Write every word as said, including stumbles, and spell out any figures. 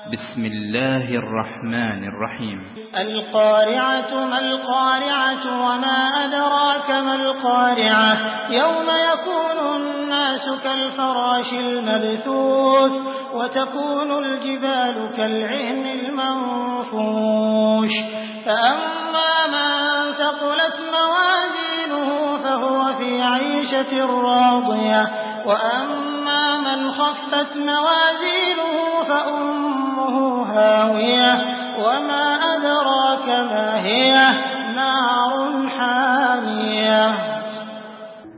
بسم الله الرحمن الرحيم القارعة ما القارعة وما أدراك ما القارعة يوم يكون الناس كالفراش المبثوث وتكون الجبال كالعهن المنفوش فأما من ثقلت موازينه فهو في عيشة راضية وأما من خفت موازينه فأمه هاوية وما أدراك ما هي